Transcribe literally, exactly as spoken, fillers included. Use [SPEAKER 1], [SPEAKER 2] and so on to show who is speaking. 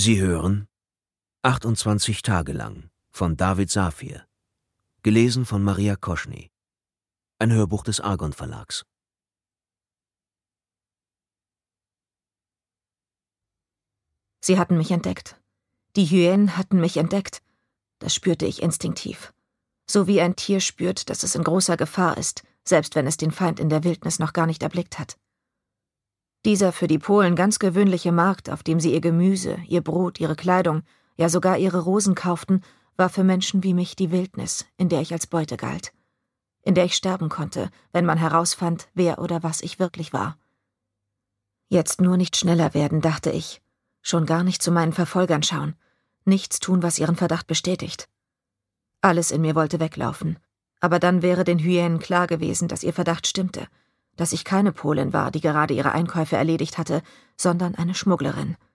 [SPEAKER 1] Sie hören achtundzwanzig Tage lang von David Safir, gelesen von Maria Koschny. Ein Hörbuch des Argon Verlags.
[SPEAKER 2] Sie hatten mich entdeckt. Die Hyänen hatten mich entdeckt. Das spürte ich instinktiv. So wie ein Tier spürt, dass es in großer Gefahr ist, selbst wenn es den Feind in der Wildnis noch gar nicht erblickt hat. Dieser für die Polen ganz gewöhnliche Markt, auf dem sie ihr Gemüse, ihr Brot, ihre Kleidung, ja sogar ihre Rosen kauften, war für Menschen wie mich die Wildnis, in der ich als Beute galt. In der ich sterben konnte, wenn man herausfand, wer oder was ich wirklich war. Jetzt nur nicht schneller werden, dachte ich. Schon gar nicht zu meinen Verfolgern schauen. Nichts tun, was ihren Verdacht bestätigt. Alles in mir wollte weglaufen. Aber dann wäre den Hyänen klar gewesen, dass ihr Verdacht stimmte. Dass ich keine Polin war, die gerade ihre Einkäufe erledigt hatte, sondern eine Schmugglerin.